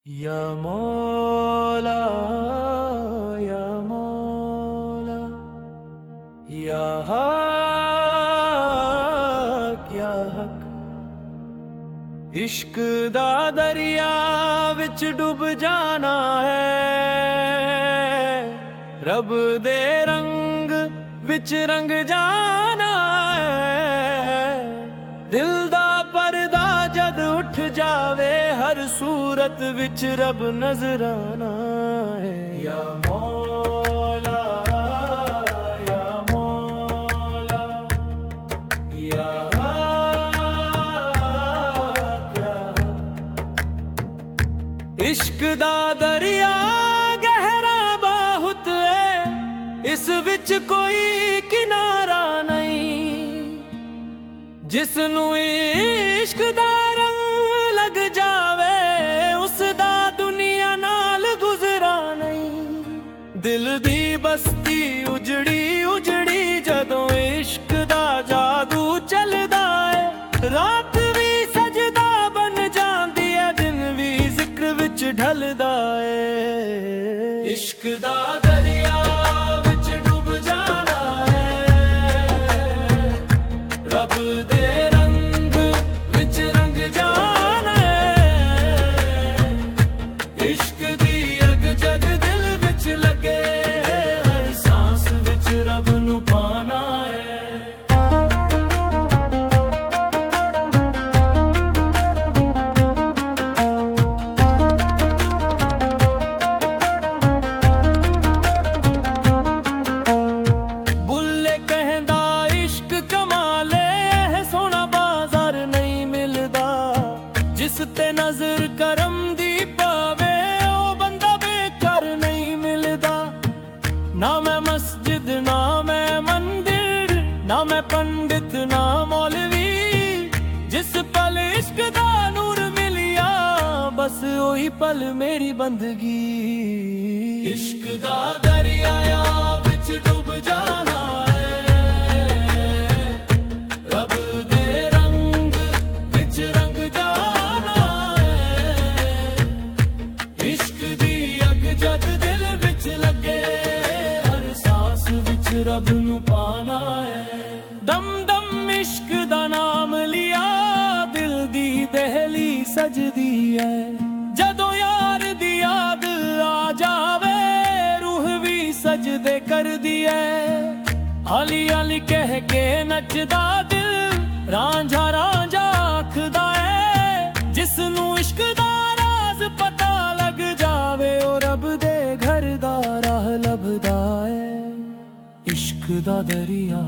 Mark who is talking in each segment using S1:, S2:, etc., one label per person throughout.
S1: या मौला या मौला या हक या हक। इश्क दा दरिया विच डूब जाना है, रब दे रंग विच रंग जाना है। दिल दा पर्दा जद उठ जावे, हर सूरत विच रब नजर आना है। या मौला या मौला या हक या हक। इश्क दा दरिया गहरा बहुत है, इस विच कोई किनारा नहीं। जिसनू इश्क दा रंग लग जावे, उसदा दुनिया नाल गुजरा नहीं। दिल दी बस्ती उजड़ी उजड़ी जदों इश्क दा जादू चलदा है। रात भी सजदा बन जांदी है, दिन भी जिक्र विच ढलदा है। इश्क दा दरिया विच डूब जाना है, रब दे रंग विच रंग जाना है। इश्क दी अग जद दिल विच लगे, हर सांस विच रब नू पाना है। बुल्ले कहंदा इश्क कमाले है, सोना बाजार नहीं मिलदा। जिस ते नजर करम दी पावे, ओ बंदा बेकार नहीं मिलदा। ना मैं मस्जिद ना मैं मंदिर, ना मैं पंडित ना मौलवी। जिस पल इश्क दा नूर मिलिया, बस ओही पल मेरी बंदगी। इश्क दा दरिया विच डूब जाना है, रब दे रंग विच रंग जाना है। इश्क दी अग जद दिल विच लगे, हर सांस विच रब नू पाना है। दम दम इश्क दा नाम लिया, दिल दी दहली सजदी है। जदों यार दी याद आ जावे, रूह भी सजदे कर दिए। हाली हाली कह के नचदा दिल, रांझा रांझा आखदा है। जिसनू इश्क दा राज पता लग जावे, ओ रब दे घर दा राह लभदा है। इश्क दा दरिया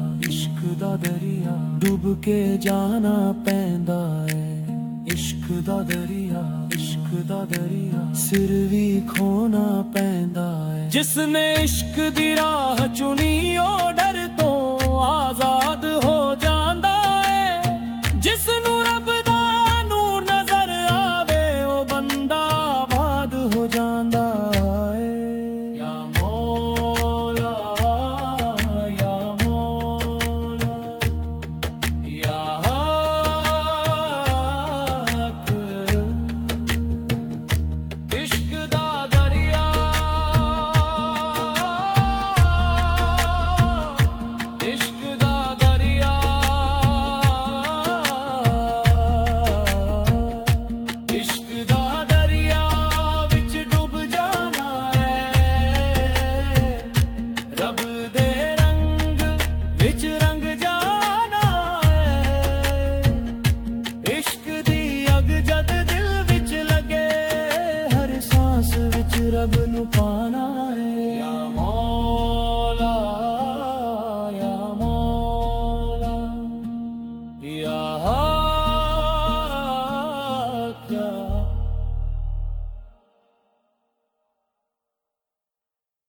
S1: डूब के जाना पैंदा है। इश्क दा दरिया सिर भी खोना पैंदा है। जिसने इश्क दी राह चुनी, ओ डर तो आजाद हो जांदा है। जिसनू रब दा नूर नजर आवे, ओ बंदा आबाद हो जांदा है। या मौला या मौला या हक। इश्क दा दरिया इश्क दा दरिया इश्क दा दरिया विच डूब जाना है, रब दे रंग विच रंग जाना है। इश्क दी अग जद दिल विच लगे, हर सांस विच रब नू पाना है। या मौला या मौला या